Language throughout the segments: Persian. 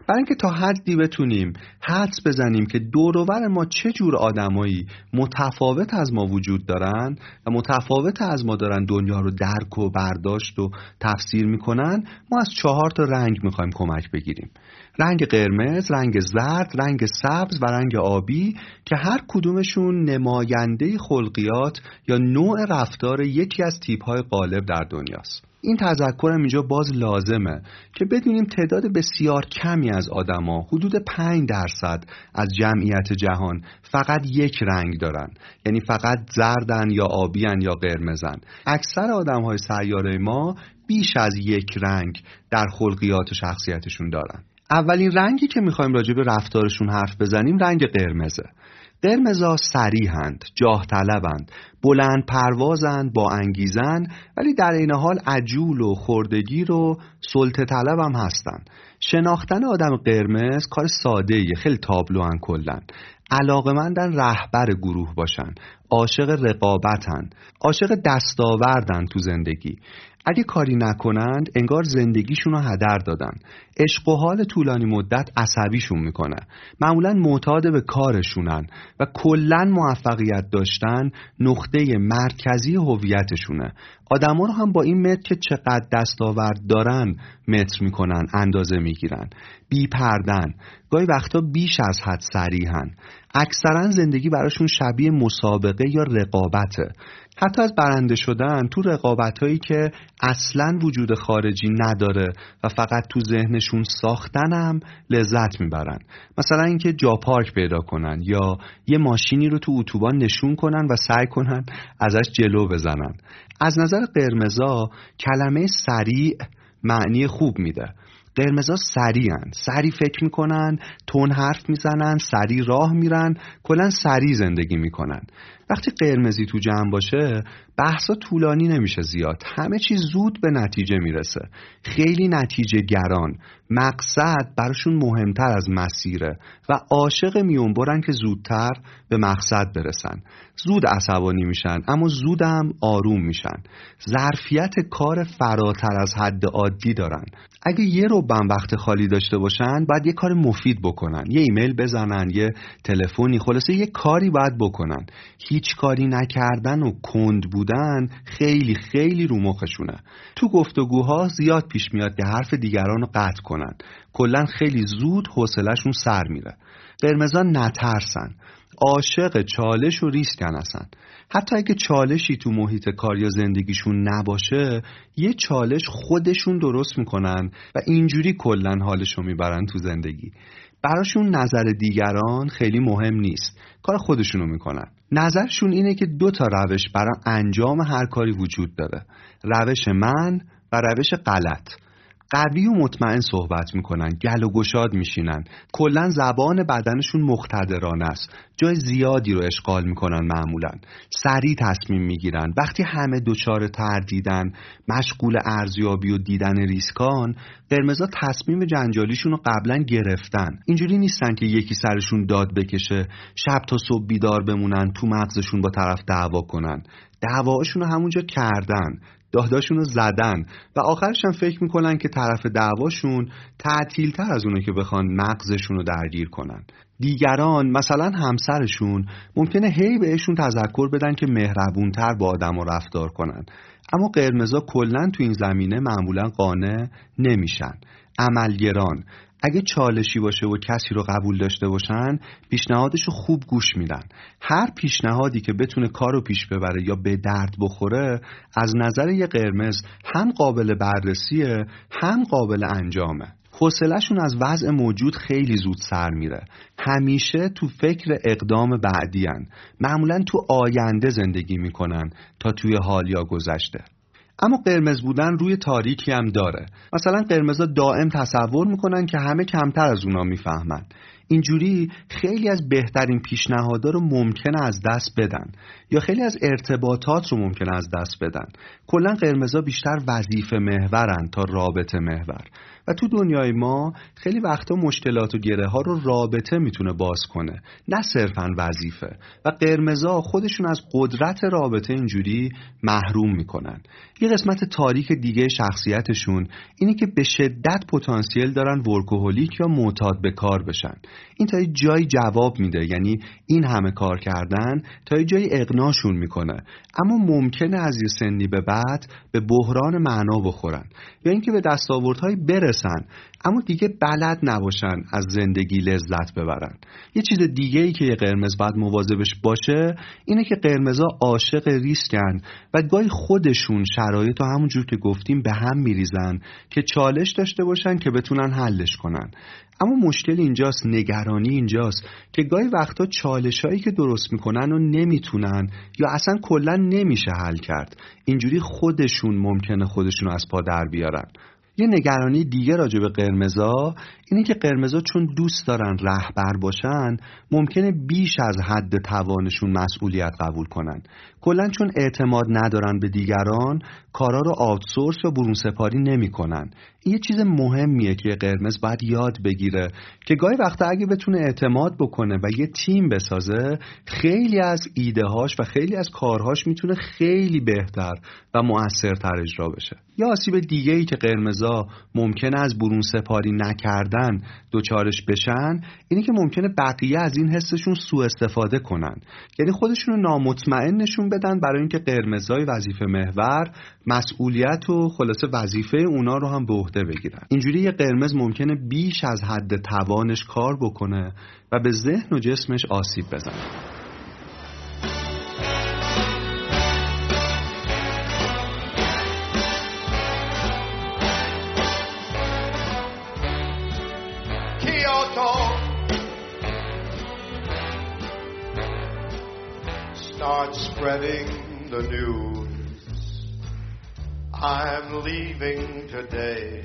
برای اینکه تا حدی بتونیم حدس بزنیم که دور و بر ما چه جور آدمایی متفاوت از ما وجود دارن و متفاوت از ما دارن دنیا رو درک و برداشت و تفسیر میکنن، ما از 4 رنگ میخوایم کمک بگیریم: رنگ قرمز، رنگ زرد، رنگ سبز و رنگ آبی، که هر کدومشون نماینده خلقیات یا نوع رفتار یکی از تیپ‌های غالب در دنیاست. این تذکرم اینجا باز لازمه که بدونیم تعداد بسیار کمی از آدما، حدود 5% از جمعیت جهان، فقط یک رنگ دارن، یعنی فقط زردن یا آبیان یا قرمزن. اکثر آدم‌های سیاره ما بیش از یک رنگ در خلقیات و شخصیتشون دارن. اولین رنگی که میخوایم راجع به رفتارشون حرف بزنیم رنگ قرمزه. قرمزا سریحند، جاه طلبند، بلند پروازند، با انگیزن، ولی در این حال عجول و خردگیر و سلطه طلب هم هستن. شناختن آدم قرمز کار ساده‌ایه، خیلی تابلوان کلن. علاقمندن رهبر گروه باشن، عاشق رقابتن، عاشق دستاوردن تو زندگی. اگه کاری نکنند انگار زندگیشون رو هدر دادن. عشق و حال طولانی مدت عصبیشون میکنه. معمولا معتاد به کارشونن و کلن موفقیت داشتن نقطه مرکزی هویتشونه. آدما رو هم با این متر که چقدر دستاورد دارن متر میکنن، اندازه میگیرن. بی پردن، گاهی وقتا بیش از حد صریحن. اکثرا زندگی براشون شبیه مسابقه یا رقابته. حتی از برنده شدن تو رقابتایی که اصلاً وجود خارجی نداره و فقط تو ذهنشون ساختنم لذت میبرن. مثلا اینکه جا پارک پیدا کنن یا یه ماشینی رو تو اتوبان نشون کنن و سعی کنن ازش جلو بزنن. از نظر قرمزا کلمه سریع معنی خوب میده. قرمزا سریعن، سریع فکر میکنن، تون حرف میزنن، سریع راه میرن، کلن سریع زندگی میکنن. وقتی قرمزی تو جمع باشه بحثا طولانی نمیشه زیاد، همه چیز زود به نتیجه میرسه. خیلی نتیجه گران، مقصد براشون مهمتر از مسیره و عاشق میونبرن که زودتر به مقصد برسن. زود عصبانی میشن اما زودم آروم میشن. ظرفیت کار فراتر از حد عادی دارن. اگه یه ربع وقت خالی داشته باشن باید یه کار مفید بکنن، یه ایمیل بزنن، یه تلفنی، خلاصه یه کاری باید بکنن. هیچ کاری نکردن و کند بودن خیلی خیلی رو مخشونه. تو گفتگوها زیاد پیش میاد که حرف دیگران رو قطع کنن. کلن خیلی زود حوصله‌شون سر میره. قرمزا نترسن، عاشق چالش و ریسکن هستن. حتی اگه چالشی تو محیط کار یا زندگیشون نباشه، یه چالش خودشون درست میکنن و اینجوری کلن حالشو میبرن تو زندگی. براشون نظر دیگران خیلی مهم نیست، کار خودشونو میکنن. نظرشون اینه که 2 روش برای انجام هر کاری وجود داره: روش من و روش غلط. قوی و مطمئن صحبت میکنن، گل و گشاد میشینن، کلن زبان بدنشون مقتدرانه است، جای زیادی رو اشغال میکنن. معمولا سریع تصمیم میگیرن. وقتی همه دچار تردیدن، مشغول ارزیابی و دیدن ریسکان، قرمزا تصمیم جنجالیشون رو قبلا گرفتن. اینجوری نیستن که یکی سرشون داد بکشه، شب تا صبح بیدار بمونن، تو مغزشون با طرف دعوا کنن. دعواشون رو همونجا کردن، داداشون رو زدن و آخرش هم فکر میکنن که طرف دعواشون تعطیل تر از اونه که بخوان مغزشون رو درگیر کنن. دیگران، مثلا همسرشون، ممکنه هی بهشون تذکر بدن که مهربون تر با آدم رفتار کنن، اما قرمزا کلن تو این زمینه معمولا قانع نمیشن. عملگران، اگه چالشی باشه و کسی رو قبول داشته باشن، پیشنهادشو خوب گوش میدن. هر پیشنهادی که بتونه کارو پیش ببره یا به درد بخوره، از نظر یه قرمز هم قابل بررسیه هم قابل انجامه. حوصله‌شون از وضع موجود خیلی زود سر میره. همیشه تو فکر اقدام بعدی‌ان. معمولاً تو آینده زندگی میکنن تا توی حال یا گذشته. اما قرمز بودن روی تاریکی هم داره. مثلا قرمزا دائم تصور میکنن که همه کمتر از اونا میفهمن. اینجوری خیلی از بهترین پیشنهادها رو ممکنه از دست بدن یا خیلی از ارتباطات رو ممکنه از دست بدن. کلا قرمزا بیشتر وظیفه محورن تا رابطه محور و تو دنیای ما خیلی وقتا مشکلات و گره ها رو رابطه میتونه باز کنه، نه صرفاً وظیفه. و قرمزا خودشون از قدرت رابطه اینجوری محروم میکنن. یه قسمت تاریک دیگه شخصیتشون اینه که به شدت پتانسیل دارن ورکوهولیک یا معتاد به کار بشن. این تا یه جایی جواب میده، یعنی این همه کار کردن تا یه جایی اقناعشون میکنه، اما ممکنه از یه سنی به بعد به بحران معنا بخورن یا اینکه به دستاوردهای برسن اما دیگه بلد نباشن از زندگی لذت ببرن. یه چیز دیگه ای که یه قرمز باید مواظبش باشه اینه که قرمزا عاشق ریسکن و گاهی خودشون شرایط رو همونجور که گفتیم به هم میریزن که چالش داشته باشن که بتونن حلش کنن. اما مشکل اینجاست، نگرانی اینجاست که گاهی وقتا چالشایی که درست میکنن و نمیتونن یا اصلا کلا نمیشه حل کرد. اینجوری خودشون ممکنه خودشون از پا در بیارن. یه نگرانی دیگه راجع به قرمزا اینه که قرمزا چون دوست دارن رهبر باشن ممکنه بیش از حد توانشون مسئولیت قبول کنن. کلاً چون اعتماد ندارن به دیگران کارا رو آوتسورس یا برون سپاری نمی کنن. این یه چیز مهمیه که قرمز باید یاد بگیره که گاهی وقتا اگه بتونه اعتماد بکنه و یه تیم بسازه خیلی از ایده‌هاش و خیلی از کارهاش میتونه خیلی بهتر و مؤثرتر اجرا بشه. یا آسیب دیگه‌ای که قرمزا ممکنه از برون سپاری نکردن دوچارش بشن اینه که ممکنه بقیه از این حسشون سوء استفاده کنن، یعنی خودشون رو نامطمئن نشون بدن برای اینکه قرمزای وظیفه محور مسئولیت و خلاصه وظیفه اونا رو هم به عهده بگیرن. اینجوری یه قرمز ممکنه بیش از حد توانش کار بکنه و به ذهن و جسمش آسیب بزنه. Start spreading the news. I'm leaving today.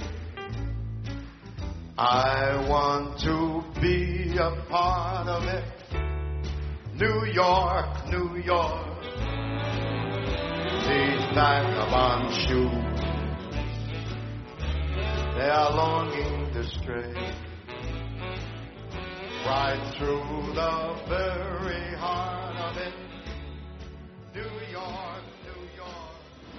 I want to be a part of it. New York, New York. These vagabond shoes, they are longing to stray right through the very heart of it. New York, New York.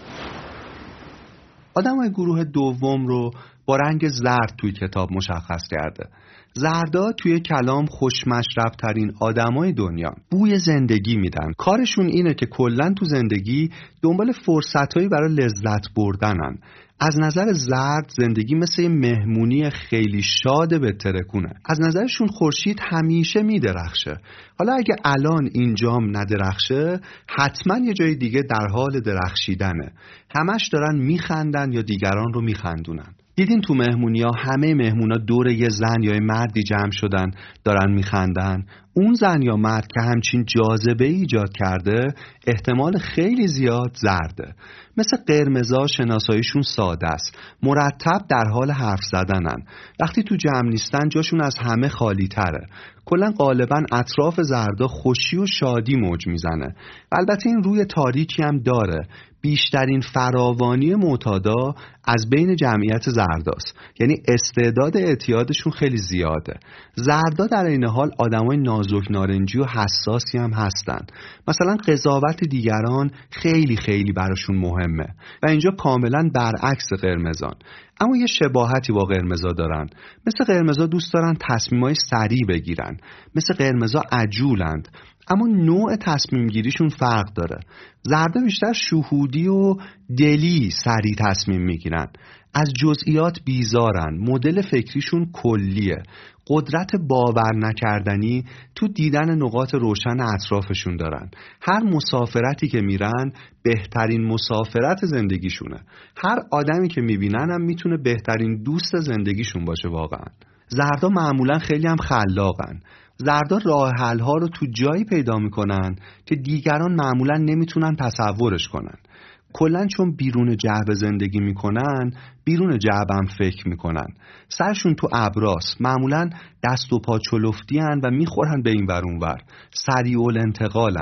آدمای گروه دوم رو با رنگ زرد توی کتاب مشخص کرده. زردا توی کلام خوشمشرب‌ترین آدمای دنیا، بوی زندگی میدن. کارشون اینه که کلاً تو زندگی دنبال فرصتایی برای لذت بردنن. از نظر زرد زندگی مثل یه مهمونی خیلی شاد به ترکونه. از نظرشون خورشید همیشه میدرخشه. حالا اگه الان اینجام ندرخشه حتما یه جای دیگه در حال درخشیدنه. همش دارن میخندن یا دیگران رو میخندونن. دیدین تو مهمونی‌ها همه مهمونا دور یه زن یا یه مردی جمع شدن دارن میخندن. اون زن یا مرد که همچین جاذبه ایجاد کرده احتمال خیلی زیاد زرده. مثل قرمزا شناساییشون ساده است، مرتب در حال حرف زدنن. وقتی تو جمع نیستن جاشون از همه خالی تره. کلا غالبا اطراف زردا خوشی و شادی موج میزنه. البته این روی تاریکی هم داره. بیشترین فراوانی معتادا از بین جمعیت زرداست، یعنی استعداد اعتیادشون خیلی زیاده. زردا در این حال آدمای نازک نارنجی و حساسی هم هستن. مثلا قضاوت دیگران خیلی خیلی براشون مهمه و اینجا کاملا برعکس قرمزان. اما یه شباهتی با قرمزا دارن. مثل قرمزا دوست دارن تصمیمای سریع بگیرن. مثل قرمزا عجولند. اما نوع تصمیم گیریشون فرق داره. زردا بیشتر شهودی و دلی سریع تصمیم میگیرن. از جزئیات بیزارن. مدل فکریشون کلیه. قدرت باور نکردنی تو دیدن نقاط روشن اطرافشون دارن. هر مسافرتی که میرن بهترین مسافرت زندگیشونه. هر آدمی که میبینن هم میتونه بهترین دوست زندگیشون باشه واقعا. زردا معمولا خیلی هم خلاقن. زردا راه حل ها رو تو جایی پیدا میکنن که دیگران معمولا نمیتونن تصورش کنن. کلن چون بیرون جعبه زندگی میکنن بیرون جعبه هم فکر میکنن. سرشون تو ابراست، معمولا دست و پا چلفتی هن و میخورن به این ور اون ور. سریع الانتقالن.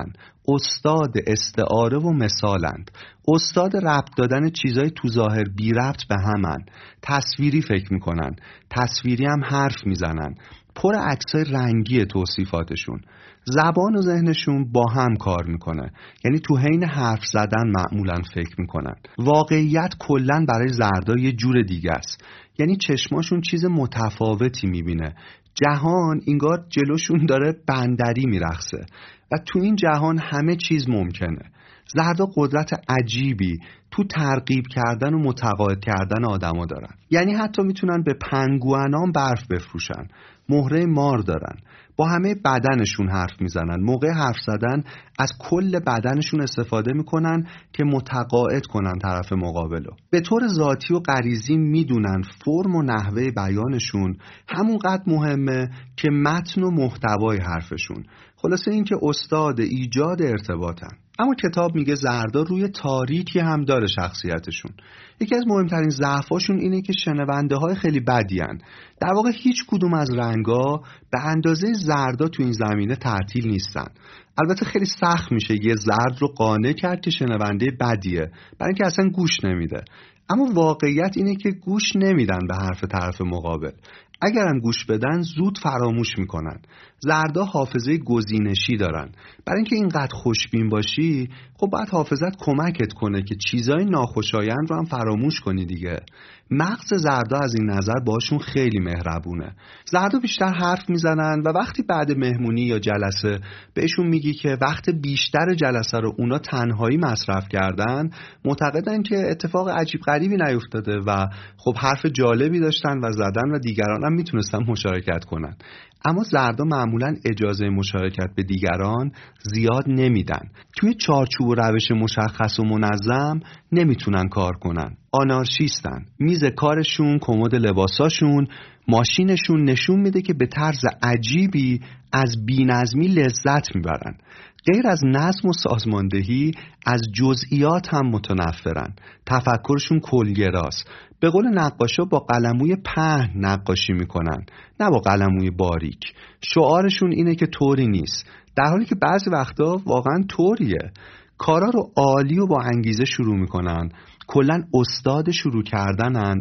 استاد استعاره و مثالند. استاد ربط دادن چیزای تو ظاهر بی ربط به همن. تصویری فکر میکنن، تصویری هم حرف میزنن، پر عکسای رنگی توصیفاتشون. زبان و ذهنشون با هم کار میکنه، یعنی تو حین حرف زدن معمولا فکر میکنن. واقعیت کلن برای زردا یه جور دیگه است، یعنی چشماشون چیز متفاوتی میبینه. جهان انگار جلوشون داره بندری میرقصه و تو این جهان همه چیز ممکنه. زردا قدرت عجیبی تو ترغیب کردن و متقاعد کردن آدما دارن، یعنی حتی میتونن به پنگوئنام برف بفروشن. مهره مار دارن، با همه بدنشون حرف میزنن. موقع حرف زدن از کل بدنشون استفاده میکنن که متقاعد کنن طرف مقابلو. به طور ذاتی و غریزی میدونن فرم و نحوه بیانشون همونقدر مهمه که متن و محتوای حرفشون. خلاصه این که استاد ایجاد ارتباطن. اما کتاب میگه زردا روی تاریکی هم داره شخصیتشون. یکی از مهمترین ضعفاشون اینه که شنونده های خیلی بدیان. در واقع هیچ کدوم از رنگا به اندازه زردا تو این زمینه تعطیل نیستن. البته خیلی سخت میشه یه زرد رو قانع کرد که شنونده بدیه، برای اینکه اصلا گوش نمیده. اما واقعیت اینه که گوش نمیدن به حرف طرف مقابل. اگرم گوش بدن زود فراموش میکنن. زردا حافظه گزینشی دارن. برای اینکه اینقدر خوشبین باشی خب باید حافظت کمکت کنه که چیزای ناخوشایند رو هم فراموش کنی دیگه. مغز زردا از این نظر باشون خیلی مهربونه. زردا بیشتر حرف میزنن و وقتی بعد مهمونی یا جلسه بهشون میگی که وقت بیشتر جلسه رو اونا تنهایی مصرف کردن، معتقدن که اتفاق عجیب غریبی نیفتاده و خب حرف جالبی داشتن و زدن و دیگران هم میتونستن مشارکت کنن. اما زردا معمولاً اجازه مشارکت به دیگران زیاد نمیدن. توی چارچوب و روش مشخص و منظم نمیتونن کار کنن. آنارشیستن. میز کارشون، کمد لباساشون، ماشینشون نشون میده که به طرز عجیبی از بی‌نظمی لذت میبرن. غیر از نظم و سازماندهی از جزئیات هم متنفرن. تفکرشون کلگراست. به قول نقاشا با قلموی پهن نقاشی میکنن، نه با قلموی باریک. شعارشون اینه که طوری نیست، در حالی که بعضی وقتا واقعا طوریه. کارا رو عالی و با انگیزه شروع میکنن، کلن استاد شروع کردنن،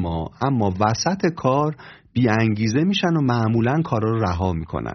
اما وسط کار بی انگیزه میشن و معمولاً کارا رو رها میکنن.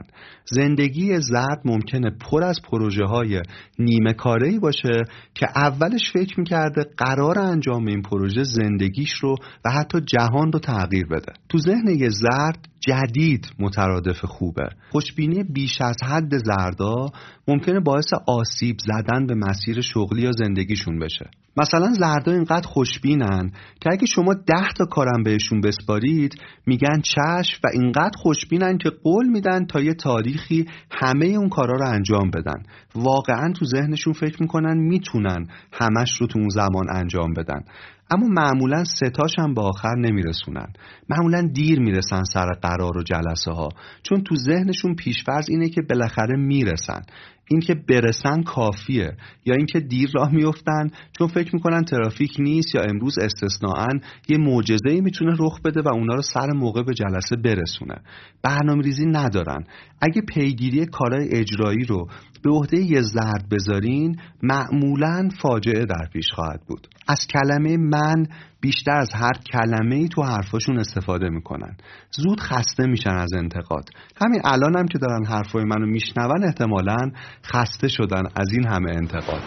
زندگی زرد ممکنه پر از پروژه های نیمه کاره‌ای باشه که اولش فکر میکرده قرار انجام این پروژه زندگیش رو و حتی جهان رو تغییر بده. تو ذهن یه زرد جدید مترادف خوبه. خوشبینی بیش از حد زردا ممکنه باعث آسیب زدن به مسیر شغلی یا زندگیشون بشه. مثلا زردا اینقدر خوشبینن که اگه شما 10 تا کارم بهشون بسپارید میگن چشم و اینقدر خوشبینن که قول میدن تا یه تاریخی همه اون کارا رو انجام بدن. واقعا تو ذهنشون فکر میکنن میتونن همش رو تو اون زمان انجام بدن. اما معمولا 3 تاش هم به آخر نمیرسونن. معمولا دیر میرسن سر قرار و جلسه ها، چون تو ذهنشون پیشفرض اینه که بالاخره میرسن. این که برسن کافیه، یا اینکه دیر راه میافتن چون فکر میکنن ترافیک نیست یا امروز استثناءً یه معجزه‌ای میتونه رخ بده و اونا رو سر موقع به جلسه برسونه. برنامه‌ریزی ندارن. اگه پیگیری کارهای اجرایی رو به عهده یه زرد بذارین معمولاً فاجعه در پیش خواهد بود. از کلمه من بیشتر از هر کلمه‌ای تو حرفاشون استفاده میکنن. زود خسته میشن از انتقاد. همین الانم که دارن حرفای منو میشنون احتمالاً خسته شدن از این همه انتقاد.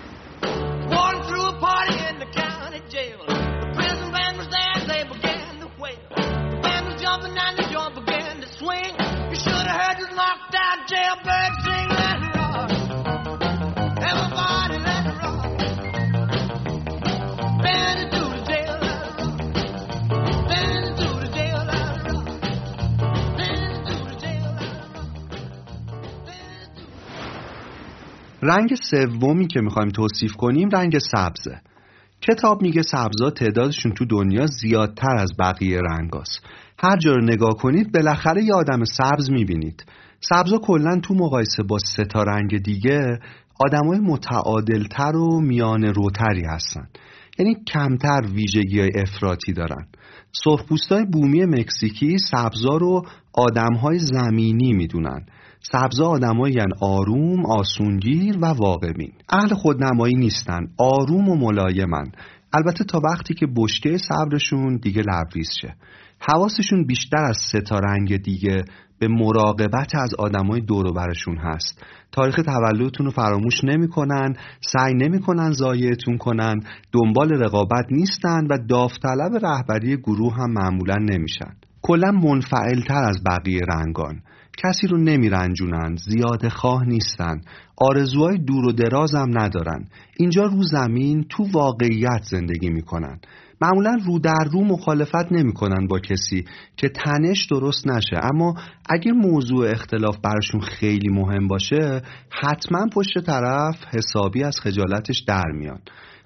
رنگ سومی که میخوایم توصیف کنیم رنگ سبزه. کتاب میگه سبزا تعدادشون تو دنیا زیادتر از بقیه رنگاست. هر جا رو نگاه کنید بالاخره یه آدم سبز میبینید. سبزا کلن تو مقایسه با 3 تا رنگ دیگه آدمای متعادلتر و میانه روتری هستن. یعنی کمتر ویژگی‌های افراطی دارن. سرخپوستای بومی مکزیکی سبزا رو آدم‌های زمینی میدونن. سبزا آدمایی هن آروم، آسونگیر و واقع‌بین. اهل خودنمایی نیستن، آروم و ملایمن. البته تا وقتی که بشکه صبرشون دیگه لبریز شه. حواسشون بیشتر از 3 تا رنگ دیگه به مراقبت از آدمای دور و برشون هست. تاریخ تولدتون رو فراموش نمی‌کنن، سعی نمی‌کنن ضایعتون کنن، دنبال رقابت نیستن و داوطلب رهبری گروه هم معمولاً نمیشن. کلاً منفعل‌تر از بقیه رنگان. کسی رو نمیرنجونن، زیاده خواه نیستن، آرزوهای دور و دراز هم ندارن. اینجا رو زمین تو واقعیت زندگی میکنن. معمولا رو در رو مخالفت نمیکنن با کسی که تنش درست نشه، اما اگه موضوع اختلاف براشون خیلی مهم باشه حتما پشت طرف حسابی از خجالتش در میان.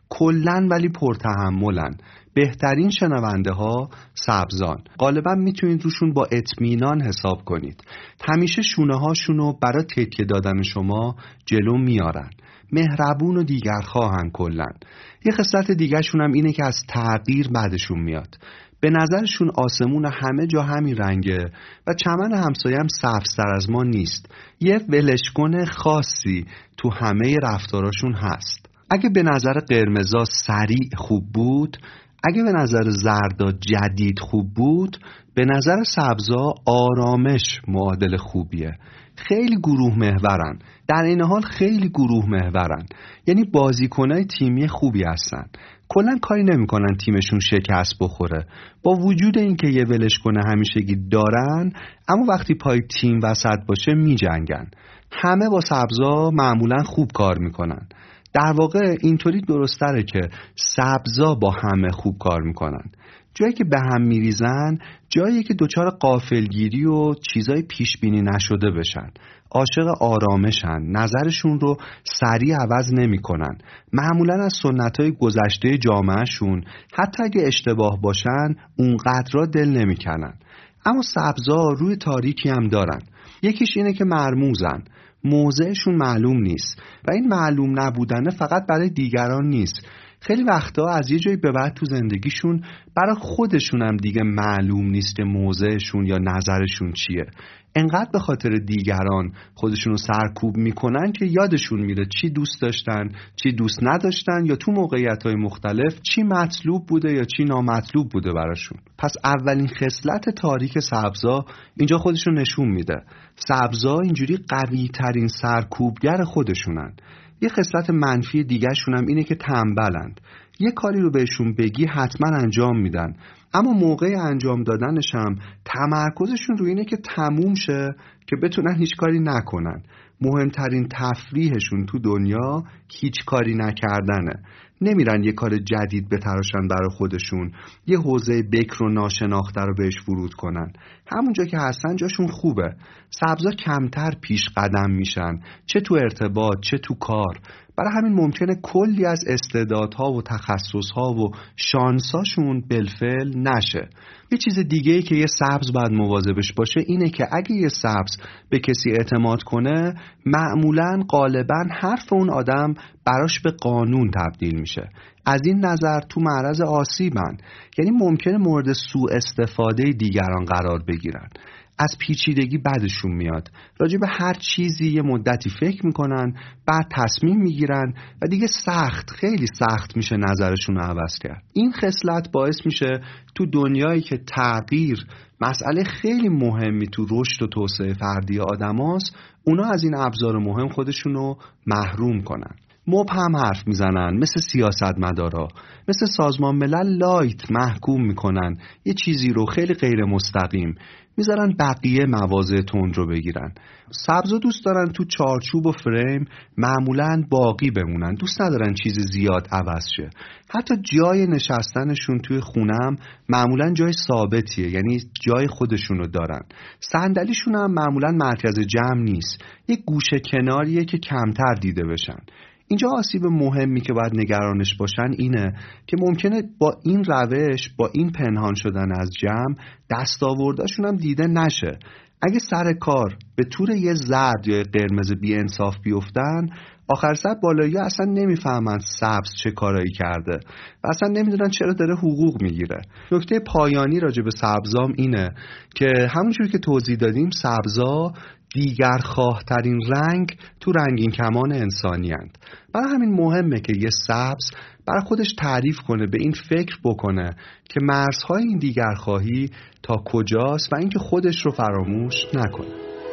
کلن ولی پرتحملن. بهترین شنونده ها سبزان. غالبا میتونید روشون با اطمینان حساب کنید. همیشه شونه هاشونو برای تکیه دادن شما جلو میارن. مهربون و دیگر خواهن کلن. یه خصلت دیگه شون هم اینه که از تغییر بعدشون میاد. به نظرشون آسمون همه جا همین رنگه و چمن همسایه هم سبزتر از ما نیست. یه ولشکن خاصی تو همه رفتاراشون هست. اگه به نظر قرمزا سریع خوب بود، اگه به نظر زردا جدید خوب بود، به نظر سبزا آرامش معادل خوبیه. خیلی گروه محورن، در این حال خیلی گروه محورن، یعنی بازیکنای تیمی خوبی هستن. کلا کاری نمیکنن تیمشون شکست بخوره، با وجود اینکه یه ولشکن همیشگی دارن، اما وقتی پای تیم وسط باشه میجنگن. همه با سبزا معمولا خوب کار میکنن. در واقع اینطوری درستره که سبزا با همه خوب کار میکنن. جایی که به هم میریزن، جایی که دوچار غافلگیری و چیزای پیش بینی نشده بشن. عاشق آرامشن، نظرشون رو سریع عوض نمیکنن. معمولا از سنتای گذشته جامعهشون حتی اگه اشتباه باشن اونقدر دل نمیکنن. اما سبزا روی تاریکی هم دارن. یکیش اینه که مرموزن، موضعشون معلوم نیست و این معلوم نبودنه فقط برای دیگران نیست. خیلی وقتا از یه جایی به بعد تو زندگیشون برای خودشون هم دیگه معلوم نیست که موضعشون یا نظرشون چیه. انقدر به خاطر دیگران خودشون رو سرکوب میکنن که یادشون میره چی دوست داشتن، چی دوست نداشتن، یا تو موقعیت‌های مختلف چی مطلوب بوده یا چی نامطلوب بوده براشون. پس اولین خصلت تاریک سبزا اینجا خودشون نشون میده. سبزا اینجوری قوی ترین سرکوبگر خودشونن. یه خصلت منفی دیگه شون هم اینه که تنبلند. یه کاری رو بهشون بگی حتما انجام میدن، اما موقع انجام دادنش هم تمرکزشون روی اینه که تموم شه که بتونن هیچ کاری نکنن. مهمترین تفریحشون تو دنیا هیچ کاری نکردنه. نمیرن یه کار جدید بتراشن برای خودشون، یه حوزه بکر و ناشناخته رو بهش ورود کنن. همونجا که هستن جاشون خوبه. سبزا کمتر پیش قدم میشن، چه تو ارتباط چه تو کار. برای همین ممکنه کلی از استعدادها و تخصصها و شانساشون بالفعل نشه. یه چیز دیگه‌ای که یه سبز باید مواظبش باشه اینه که اگه یه سبز به کسی اعتماد کنه، معمولاً غالباً حرف اون آدم براش به قانون تبدیل میشه. از این نظر تو معرض آسیبن، یعنی ممکنه مورد سوء استفاده دیگران قرار بگیرن. از پیچیدگی بدشون میاد، راجع به هر چیزی یه مدتی فکر میکنن، بعد تصمیم میگیرن و دیگه خیلی سخت میشه نظرشون رو عوض کرد. این خصلت باعث میشه تو دنیایی که تغییر مسئله خیلی مهمی تو رشد و توسعه فردی آدماست، اونا از این ابزار مهم خودشون رو محروم کنن. مبهم حرف میزنن، مثل سیاستمدارا، مثل سازمان ملل لایت محکوم میکنن، یه چیزی رو خیلی غیر مستقیم میذارن بقیه مواضع تند رو بگیرن. سبزا دوست دارن تو چارچوب و فریم معمولاً باقی بمونن، دوست ندارن چیز زیاد عوض شه. حتی جای نشستنشون توی خونم معمولاً جای ثابتیه، یعنی جای خودشون رو دارن. صندلیشون هم معمولاً مرکز جمع نیست، یه گوشه کناریه که کمتر دیده بشن. اینجا آسیب مهمی که باید نگرانش باشن اینه که ممکنه با این روش، با این پنهان شدن از جمع، دستاورداشون هم دیده نشه. اگه سر کار به طور یه زرد یا قرمز بی انصاف بیفتن، آخر سر بالایی اصلا نمیفهمن سبز چه کارایی کرده و اصلا نمیدونن چرا داره حقوق میگیره. نکته پایانی راجع به سبزام اینه که همونجوری که توضیح دادیم، سبزا دیگر خواهترین رنگ تو رنگین کمان انسانی هستند. برای همین مهمه که یه سبز برای خودش تعریف کنه، به این فکر بکنه که مرزهای این دیگر خواهی تا کجاست و اینکه خودش رو فراموش نکنه.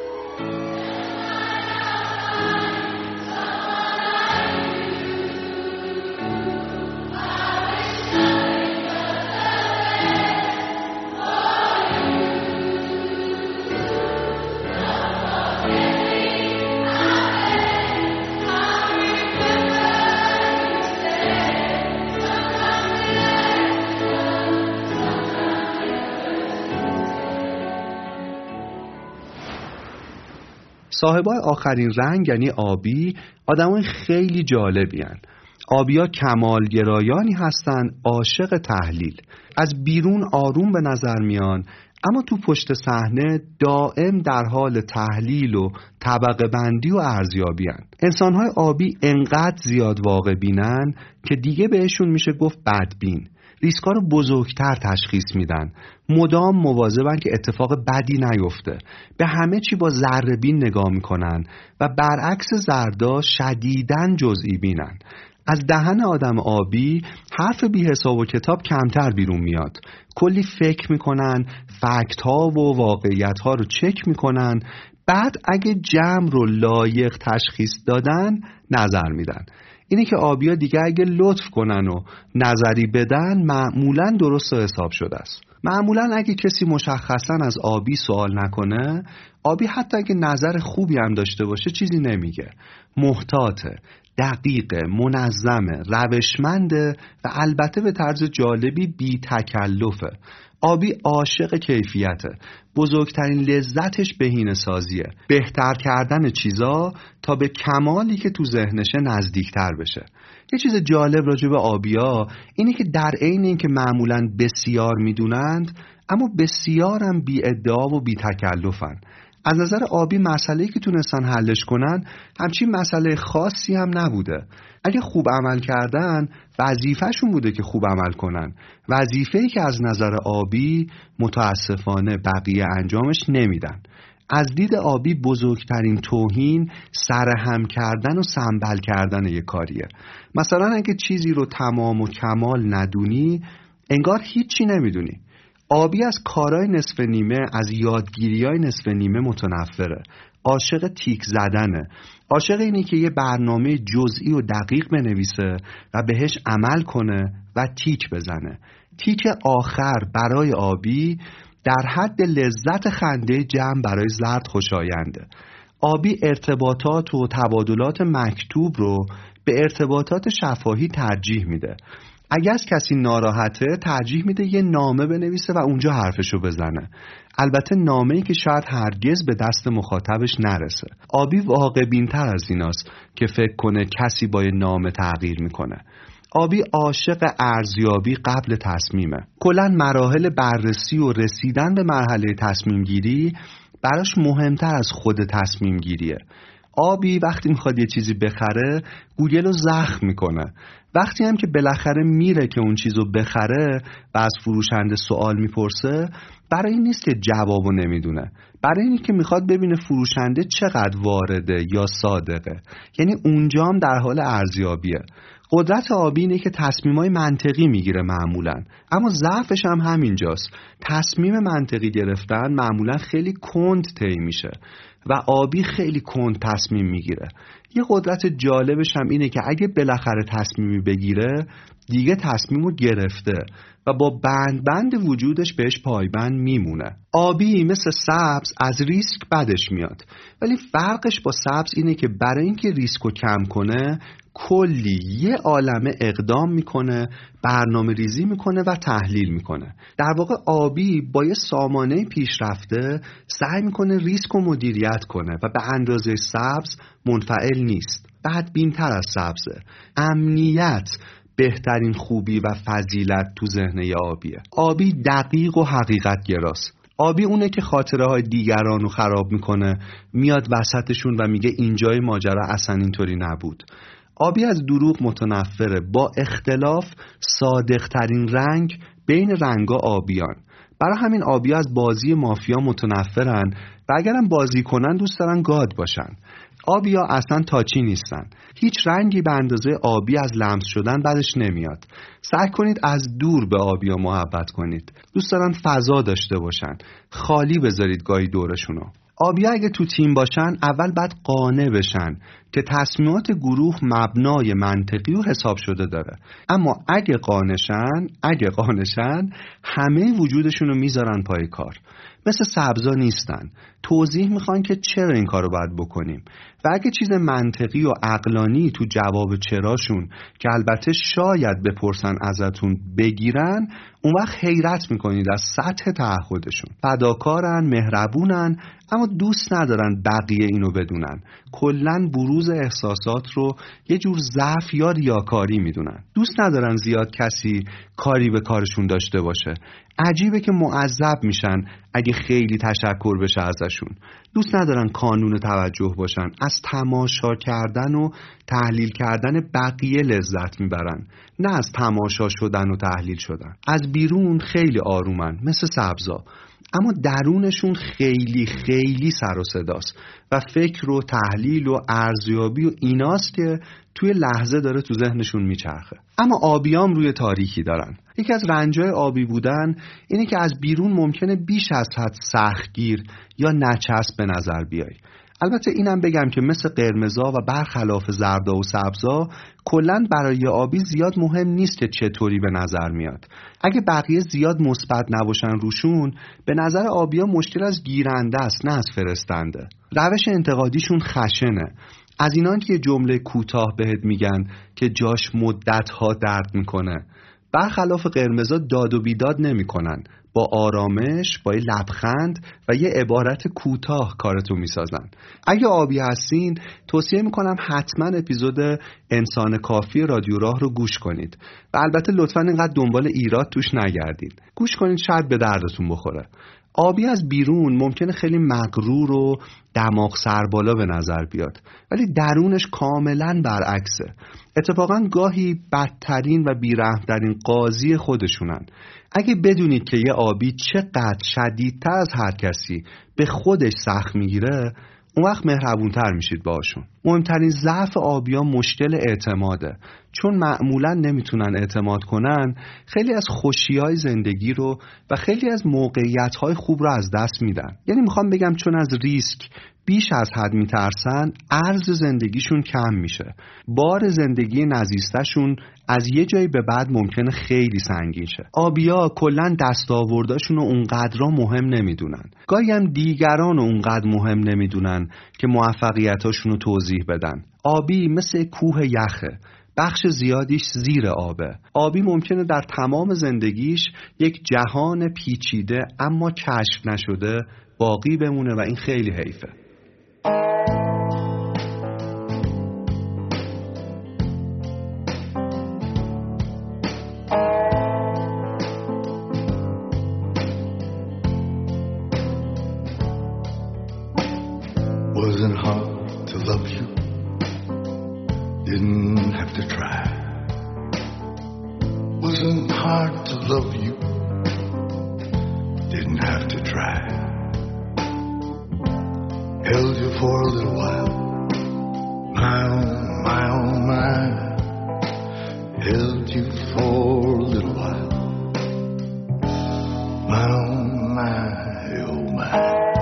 صاحبای آخرین رنگ یعنی آبی آدمای خیلی جالبی هن. آبیا کمالگرایانی هستن، عاشق تحلیل. از بیرون آروم به نظر میان، اما تو پشت صحنه دائم در حال تحلیل و طبقه بندی و ارزیابی هن. انسانهای آبی انقدر زیاد واقع بینن که دیگه بهشون میشه گفت بدبین. ریسکا رو بزرگتر تشخیص میدن، مدام مواظبن که اتفاق بدی نیفته، به همه چی با ذره بین نگاه میکنن و برعکس زردا شدیداً جزئی بینن. از دهن آدم آبی حرف بی حساب و کتاب کمتر بیرون میاد. کلی فکر میکنن، فکت ها و واقعیت ها رو چک میکنن، بعد اگه جمع رو لایق تشخیص دادن نظر میدن. اینه که آبیا دیگه اگه لطف کنن و نظری بدن معمولاً درست و حساب شده است. معمولاً اگه کسی مشخصاً از آبی سوال نکنه، آبی حتی اگه نظر خوبی هم داشته باشه چیزی نمیگه. محتاطه، دقیقه، منظمه، روشمنده و البته به طرز جالبی بی تکلفه. آبی عاشق کیفیته. بزرگترین لذتش بهینه‌سازیه، بهتر کردن چیزا تا به کمالی که تو ذهنشه نزدیکتر بشه. یه چیز جالب راجع به آبیا اینه که در عین اینکه معمولاً بسیار میدونند، اما بسیار هم بی ادعا و بی تکلفن. از نظر آبی مسئله‌ای که تونستن حلش کنن همچین مسئله خاصی هم نبوده. اگه خوب عمل کردن وظیفه‌شون بوده که خوب عمل کنن. وظیفه‌ای که از نظر آبی متاسفانه بقیه انجامش نمیدن. از دید آبی بزرگترین توهین سرهم کردن و سنبل کردن یک کاریه. مثلا اگه چیزی رو تمام و کمال ندونی، انگار هیچی نمیدونی. آبی از کارهای نصف نیمه، از یادگیریهای نصف نیمه متنفره. عاشق تیک زدنه. عاشق اینی که یه برنامه جزئی و دقیق بنویسه و بهش عمل کنه و تیک بزنه. تیک آخر برای آبی در حد لذت خنده جمع برای زرد خوشاینده. آبی ارتباطات و تبادلات مکتوب رو به ارتباطات شفاهی ترجیح میده. اگه از کسی ناراحته ترجیح میده یه نامه بنویسه و اونجا حرفشو بزنه. البته نامه‌ای که شاید هرگز به دست مخاطبش نرسه. آبی واقع بین‌تر از ایناست که فکر کنه کسی با یه نامه تغییر میکنه. آبی عاشق ارزیابی قبل تصمیمه. کلاً مراحل بررسی و رسیدن به مرحله تصمیم گیری براش مهمتر از خود تصمیم گیریه. آبی وقتی میخواد یه چیزی بخره گوگل رو زخم میکنه. وقتی هم که بالاخره میره که اون چیزو بخره و از فروشنده سوال میپرسه، برای این نیست که جوابو نمیدونه، برای اینی که میخواد ببینه فروشنده چقدر وارده یا صادقه. یعنی اونجا هم در حال ارزیابیه. قدرت آبی اینه که تصمیمای منطقی میگیره معمولاً، اما ضعفش هم همینجاست. تصمیم منطقی گرفتن معمولاً خیلی کند طی میشه و آبی خیلی کند تصمیم میگیره. یه قدرت جالبش هم اینه که اگه بالاخره تصمیمی بگیره دیگه تصمیمو گرفته و با بند وجودش بهش پایبند میمونه. آبی مثل سبز از ریسک بدش میاد، ولی فرقش با سبز اینه که برای اینکه ریسکو کم کنه کلی یه عالمه اقدام میکنه، برنامه ریزی میکنه و تحلیل میکنه. در واقع آبی با یه سامانه پیشرفته سعی میکنه ریسک و مدیریت کنه و به اندازه سبز منفعل نیست. بدبین‌تر از سبزه. امنیت بهترین خوبی و فضیلت تو ذهن آبیه. آبی دقیق و حقیقت گراست. آبی اونه که خاطره های دیگران رو خراب میکنه، میاد وسطشون و میگه اینجای ماجرا اصلا اینطوری نبود. آبی از دروغ متنفره. با اختلاف صادق ترین رنگ بین رنگا آبیان. برای همین آبی از بازی مافیا متنفرن و اگرم بازی کنن دوست دارن گاد باشن. آبیا اصلا تاچی نیستن. هیچ رنگی به اندازه آبی از لمس شدن بعدش نمیاد. سعی کنید از دور به آبیا محبت کنید. دوست دارن فضا داشته باشن. خالی بذارید گاهی دورشونو. آبیا اگه تو تیم باشن اول باید قانع بشن که تصمیمات گروه مبنای منطقی و حساب شده داره. اما اگه قانعشن همه وجودشونو میذارن پای کار. مثل سبزا نیستن. توضیح میخوان که چرا این کارو باید بکنیم و اگه چیز منطقی و عقلانی تو جواب چراشون که البته شاید بپرسن ازتون بگیرن، اون وقت حیرت میکنید از سطح تعهدشون. فداکارن، مهربونن، اما دوست ندارن بقیه اینو بدونن. کلن بروز احساسات رو یه جور ضعف یا ریاکاری میدونن. دوست ندارن زیاد کسی کاری به کارشون داشته باشه. عجیبه که معذب میشن اگه خیلی تشکر بشه ازشون. دوست ندارن کانون توجه باشن. از تماشا کردن و تحلیل کردن بقیه لذت میبرن، نه از تماشا شدن و تحلیل شدن. از بیرون خیلی آرومن مثل سبزا، اما درونشون خیلی خیلی سر و صداست و فکر و تحلیل و ارزیابی و ایناست که توی لحظه داره تو ذهنشون میچرخه. اما آبیام روی تاریکی دارن. یکی از رنجای آبی بودن اینه که از بیرون ممکنه بیش از حد سختگیر یا نچسب به نظر بیای. البته اینم بگم که مثل قرمزا و برخلاف زردا و سبزا کلاً برای آبی زیاد مهم نیست که چطوری به نظر میاد. اگه بقیه زیاد مثبت نباشن روشون، به نظر آبیا مشکل از گیرنده است، نه از فرستنده. روش انتقادیشون خشنه. از اینان که جمله کوتاه بهت میگن که جاش مدت‌ها درد میکنه. برخلاف قرمزا داد و بیداد نمیکنن. با آرامش، با لبخند و یه عبارت کوتاه کارتو میسازن. اگه آبی هستین توصیه میکنم حتما اپیزود انسان کافی رادیو راه رو گوش کنید و البته لطفا اینقدر دنبال ایراد توش نگردید. گوش کنید، شاید به دردتون بخوره. آبی از بیرون ممکنه خیلی مغرور و دماغ سربالا به نظر بیاد، ولی درونش کاملا برعکسه. اتفاقا گاهی بدترین و بیرحم‌ترین قاضی خودشونن. اگه بدونید که یه آبی چقدر شدیدتر از هر کسی به خودش سخت میگیره، اون وقت مهربونتر میشید باهاشون. مهمترین ضعف آبیا مشکل اعتماده. چون معمولا نمیتونن اعتماد کنن، خیلی از خوشی‌های زندگی رو و خیلی از موقعیت‌های خوب رو از دست میدن. یعنی میخوام بگم چون از ریسک بیش از حد میترسن، ارز زندگیشون کم میشه. بار زندگی نزیستشون از یه جایی به بعد ممکنه خیلی سنگین شه. آبیا کلن دستاورداشون رو اونقدر مهم نمیدونن. گاهی هم دیگران رو اونقدر مهم نمیدونن که موفقیتاشون رو توضیح بدن. آبی مثل کوه یخه. بخش زیادیش زیر آبه. آبی ممکنه در تمام زندگیش یک جهان پیچیده اما کشف نشده باقی بمونه و این خیلی حیفه. Wasn't hard to love you, didn't have to try. Wasn't hard to love you, didn't have to try. Held you for a little while, my oh my. Held you for a little while, my oh my, oh my.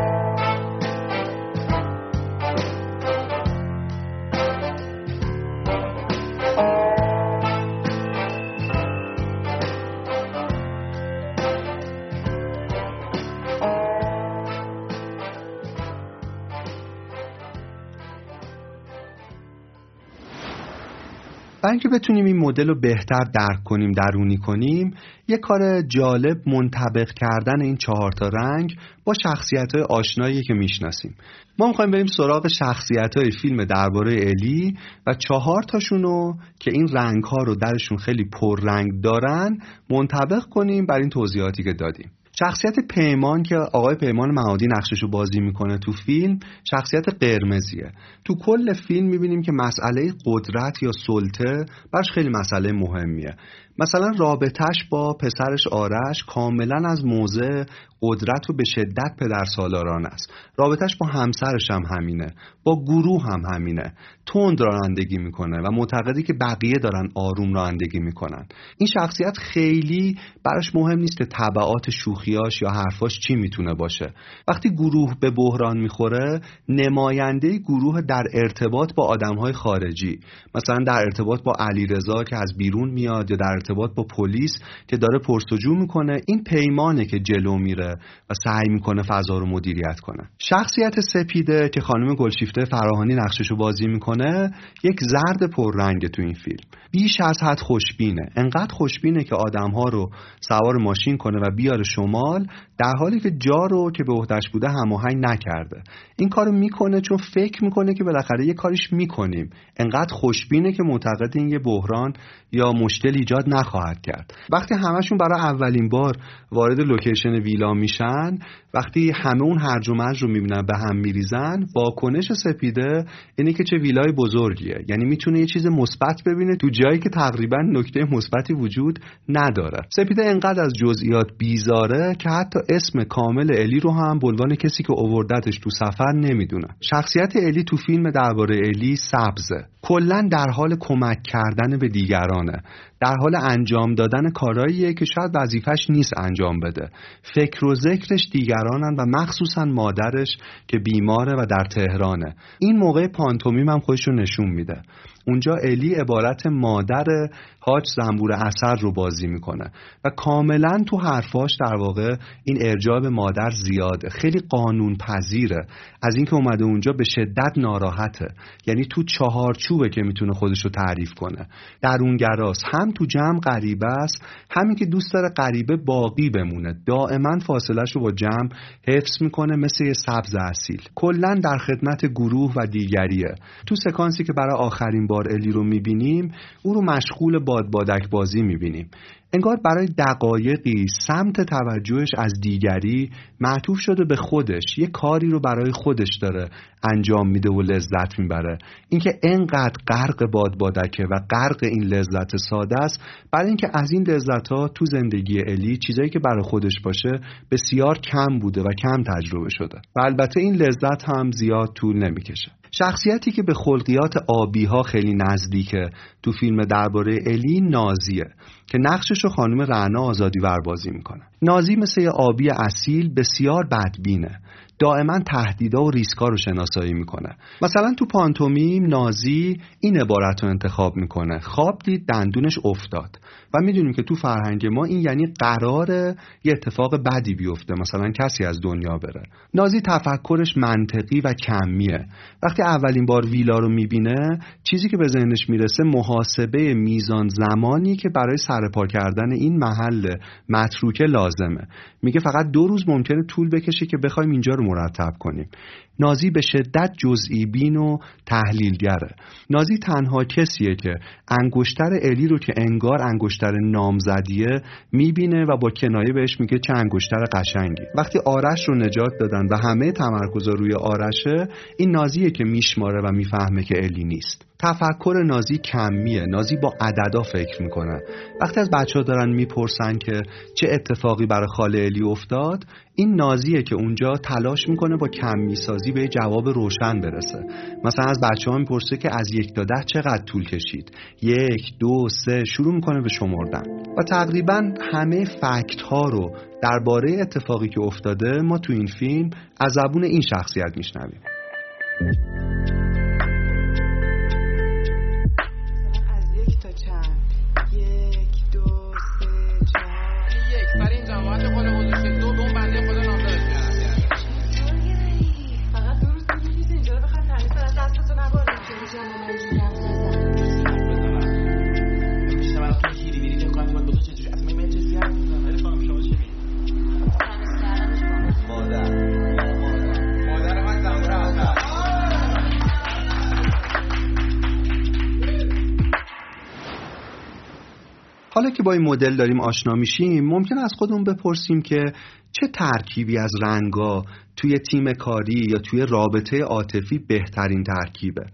برای اینکه بتونیم این مدل رو بهتر درک کنیم، درونی کنیم، یه کار جالب منطبق کردن این 4 تا رنگ با شخصیت‌های آشنایی که میشناسیم. ما می‌خوایم بریم سراغ شخصیت‌های فیلم درباره الی و 4 تاشونو که این رنگ‌ها رو درشون خیلی پررنگ دارن منطبق کنیم بر این توضیحاتی که دادیم. شخصیت پیمان که آقای پیمان معادی نقششو بازی میکنه تو فیلم، شخصیت قرمزیه. تو کل فیلم میبینیم که مسئله قدرت یا سلطه براش خیلی مسئله مهمیه. مثلا رابطه‌اش با پسرش آرش کاملا از موضع قدرت و به شدت پدرسالارانه است. رابطه‌اش با همسرش هم همینه، با گروه هم همینه. تند رانندگی میکنه و معتقدی که بقیه دارن آروم رانندگی میکنن. این شخصیت خیلی براش مهم نیست که تبعات شوخیاش یا حرفاش چی میتونه باشه. وقتی گروه به بحران میخوره، نماینده گروه در ارتباط با آدمهای خارجی، مثلا در ارتباط با علیرضا که از بیرون میاد یا در ارتباط با پلیس که داره پرسجو میکنه، این پیمانه که جلو میره و سعی میکنه فضا رو مدیریت کنه. شخصیت سپیده که خانم گلشیفته فراهانی نقششو بازی میکنه، یک زرد پررنگ تو این فیلم. بیش از حد خوشبینه، انقدر خوشبینه که آدمها رو سوار ماشین کنه و بیاره شمال، در حالی که جا رو که به عهده‌اش بوده هماهنگ نکرده. این کارو میکنه چون فکر میکنه که بالاخره یه کاریش میکنیم. انقدر خوشبینه که معتقد این یه بحران یا مشکل ایجاد نخواهد کرد. وقتی همشون برای اولین بار وارد لوکیشن ویلا میشن، وقتی همه اون هرج و مرج رو میبینن به هم میریزن، واکنش سپیده اینه که چه ویلای بزرگیه. یعنی میتونه یه چیز مثبت ببینه تو جایی که تقریبا نکته مثبتی وجود نداره. سپیده انقدر از جزئیات بیزاره که حتی اسم کامل الی رو هم به عنوان کسی که آوردتش تو سفر نمیدونه. شخصیت الی تو فیلم درباره الی سبزه. کلاً در حال کمک کردن به دیگرانه، در حال انجام دادن کارهاییه که شاید وظیفش نیست انجام بده. فکر و ذکرش دیگرانن و مخصوصاً مادرش که بیماره و در تهرانه. این موقع پانتومیم هم خودش رو نشون میده. اونجا الی عبارت مادر حاج زنبور اسد رو بازی میکنه و کاملا تو حرفاش در واقع این ارجاع به مادر زیاده. خیلی قانون پذیره از اینکه اومده اونجا به شدت ناراحته. یعنی تو چهارچوبه که میتونه خودش رو تعریف کنه. درونگراست، هم تو جمع غریبه است، همین که دوست داره غریبه باقی بمونه. دائما فاصله‌شو با جمع حفظ میکنه مثل یه سبز اصیل. کلا در خدمت گروه و دیگریه. تو سکانسی که برای آخرین بار الی رو میبینیم، او رو مشغول بادبادک بازی میبینیم. انگار برای دقایقی سمت توجهش از دیگری معطوف شده به خودش. یه کاری رو برای خودش داره انجام میده و لذت میبره. اینکه انقدر غرق بادبادکه و غرق این لذت ساده است، برای اینکه از این لذت‌ها تو زندگی الی چیزایی که برای خودش باشه بسیار کم بوده و کم تجربه شده. و البته این لذت هم زیاد طول نمیکشه. شخصیتی که به خلقیات آبی‌ها خیلی نزدیکه تو فیلم درباره الی، نازیه که نقشش رو خانم رعنا آزادیور بازی میکنه. نازی مثل یه آبی اصیل بسیار بدبینه. دائما تهدیدا و ریسکا رو شناسایی میکنه. مثلا تو پانتومیم نازی این عبارت رو انتخاب میکنه: خواب دید دندونش افتاد. و میدونیم که تو فرهنگ ما این یعنی قراره یه اتفاق بدی بیفته، مثلا کسی از دنیا بره. نازی تفکرش منطقی و کمیه. وقتی اولین بار ویلا رو میبینه، چیزی که به ذهنش میرسه محاسبه میزان زمانی که برای سرپا کردن این محل متروکه لازمه. میگه فقط 2 روز ممکنه طول بکشه که بخوایم اینجا رو مرتب کنیم. نازی به شدت جزئی بین و تحلیلگره. نازی تنها کسیه که انگشتر الی رو که انگار انگشتر نامزدیه میبینه و با کنایه بهش میگه چه انگشتر قشنگی. وقتی آرش رو نجات دادن و همه تمرکز روی آرشه، این نازیه که میشماره و میفهمه که الی نیست. تفکر نازی کمیه. نازی با عددا فکر میکنه. وقتی از بچه‌ها دارن میپرسن که چه اتفاقی برای خاله الی افتاد، این نازیه که اونجا تلاش میکنه با کمی سازی به جواب روشن برسه. مثلا از بچه‌ها میپرسه که از 1 تا 10 چقدر طول کشید. 1 2 3 شروع میکنه به شمردن. و تقریبا همه فکت ها رو درباره اتفاقی که افتاده ما تو این فیلم از زبون این شخصیت میشنویم. حالا که با این مدل داریم آشنا میشیم، ممکن از خودمون بپرسیم که چه ترکیبی از رنگا توی تیم کاری یا توی رابطه عاطفی بهترین ترکیبه؟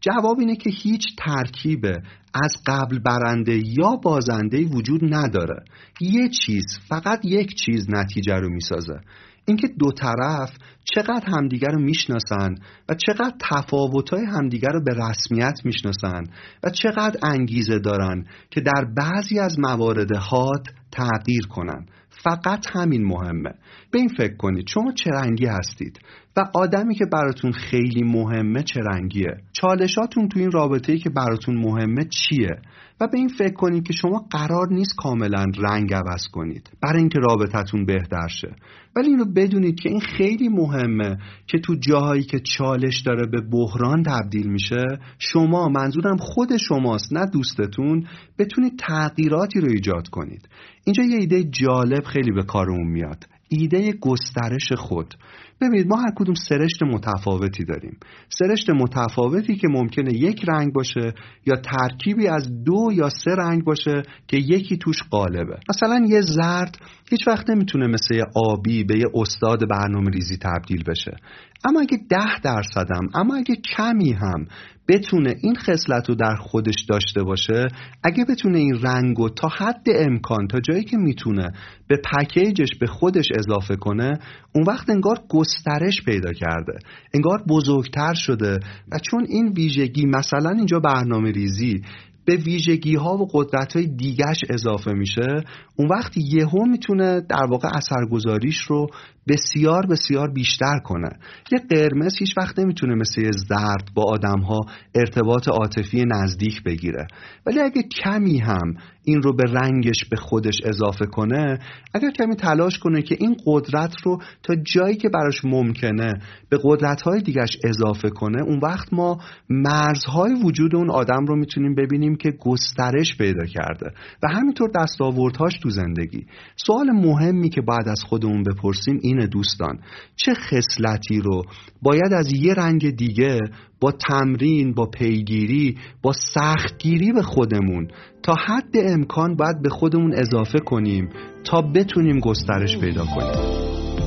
جواب اینه که هیچ ترکیب از قبل برنده یا بازنده وجود نداره. یه چیز، فقط یک چیز نتیجه رو میسازه. اینکه دو طرف چقدر همدیگر رو میشناسن و چقدر تفاوت‌های همدیگر رو به رسمیت میشناسن و چقدر انگیزه دارن که در بعضی از موارد حاد تغییر کنن. فقط همین مهمه. به این فکر کنید شما چه رنگی هستید و آدمی که براتون خیلی مهمه چه رنگیه. چالشاتون تو این رابطه‌ای که براتون مهمه چیه و به این فکر کنید که شما قرار نیست کاملا رنگ عوض کنید برای اینکه رابطتون بهتر شه، ولی اینو بدونید که این خیلی مهمه که تو جاهایی که چالش داره به بحران تبدیل میشه، شما، منظورم خود شماست نه دوستتون، بتونید تغییراتی رو ایجاد کنید. اینجا یه ایده جالب خیلی به کارمون میاد، ایده گسترش خود. ببینید ما هر کدوم سرشت متفاوتی داریم، سرشت متفاوتی که ممکنه یک رنگ باشه یا ترکیبی از 2 یا 3 رنگ باشه که یکی توش غالبه. مثلا یه زرد هیچ وقت نمیتونه مثل یه آبی به یه استاد برنامه ریزی تبدیل بشه، اما اگه 10% هم، اما اگه کمی هم بتونه این خصلت رو در خودش داشته باشه، اگه بتونه این رنگو تا حد امکان، تا جایی که میتونه به پکیجش، به خودش اضافه کنه، اون وقت انگار گسترش پیدا کرده، انگار بزرگتر شده. و چون این ویژگی، مثلا اینجا برنامه ریزی، به ویژگی ها و قدرت های دیگش اضافه میشه، اون وقت یهو میتونه در واقع اثرگذاریش رو بسیار بسیار بیشتر کنه. یه قرمز هیچ وقت نمیتونه مثل یه زرد با آدم ها ارتباط عاطفی نزدیک بگیره، ولی اگه کمی هم این رو به رنگش به خودش اضافه کنه، اگر کمی تلاش کنه که این قدرت رو تا جایی که براش ممکنه به قدرت‌های دیگش اضافه کنه، اون وقت ما مرزهای وجود اون آدم رو میتونیم ببینیم که گسترش پیدا کرده و همینطور دستاوردهاش تو زندگی. سوال مهمی که باید از خودمون بپرسیم اینه دوستان، چه خصلتی رو باید از یه رنگ دیگه با تمرین، با پیگیری، با سختگیری به خودمون تا حد امکان باید به خودمون اضافه کنیم تا بتونیم گسترش پیدا کنیم.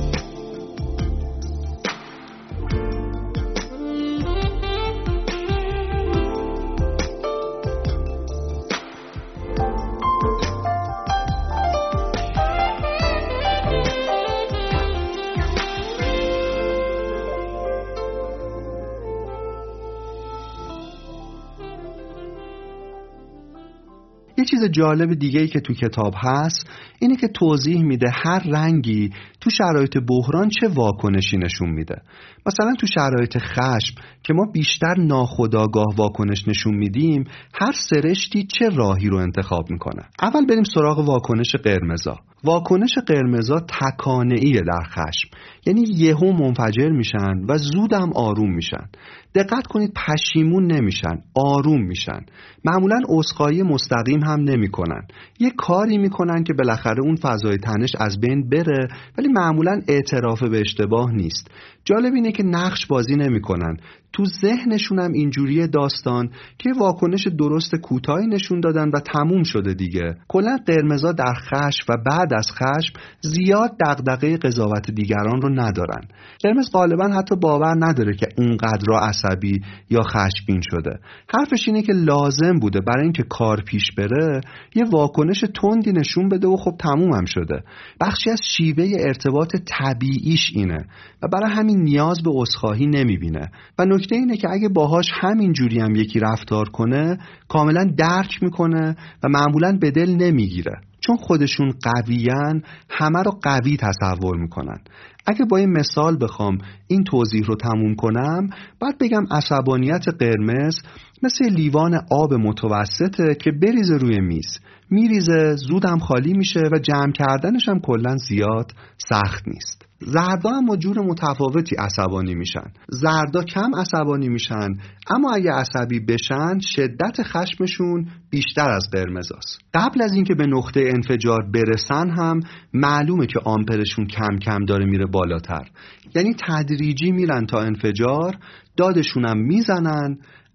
یه چیز جالب دیگه‌ای که تو کتاب هست اینه که توضیح میده هر رنگی تو شرایط بحران چه واکنشی نشون میده. مثلا تو شرایط خشم که ما بیشتر ناخودآگاه واکنش نشون میدیم، هر سرشتی چه راهی رو انتخاب میکنه. اول بریم سراغ واکنش قرمزا. واکنش قرمزا تکانه‌ایه در خشم، یعنی یهو منفجر میشن و زودم آروم میشن. دقت کنید پشیمون نمیشن، آروم میشن. معمولاً عذرخواهی مستقیم هم نمیکنن، یه کاری میکنن که بالاخره اون فضای تنش از بین بره، ولی معمولاً اعتراف به اشتباه نیست. جالب اینه که نقش بازی نمیکنن، تو ذهنشون هم اینجوریه داستان که واکنش درست کوتاهی نشون دادن و تموم شده دیگه. کلا قرمزا در خشم و بعد از خشم زیاد دغدغه قضاوت دیگران رو ندارن. قرمز غالبا حتی باور نداره که اونقدر عصبی یا خشمگین شده. حرفش اینه که لازم بوده برای اینکه کار پیش بره یه واکنش تندی نشون بده و خب تمومم شده. بخشی از شیوه ارتباط طبیعیش اینه و برای همین نیاز به عذرخواهی نمیبینه. و نکته اینه که اگه باهاش همین جوری هم یکی رفتار کنه کاملا درک میکنه و معمولا به دل نمیگیره، چون خودشون قویان همه رو قوی تصور میکنن. اگه با این مثال بخوام این توضیح رو تموم کنم، باید بگم عصبانیت قرمز مثل لیوان آب متوسطه که بریزه روی میز، میریزه، زودم خالی میشه و جمع کردنش هم کلا زیاد سخت نیست. زردا هم با جور متفاوتی عصبانی میشن. زردا کم عصبانی میشن، اما اگه عصبی بشن شدت خشمشون بیشتر از قرمزاست. قبل از اینکه به نقطه انفجار برسن هم معلومه که آمپرشون کم کم داره میره بالاتر، یعنی تدریجی میرن تا انفجار، دادشونم میزنن،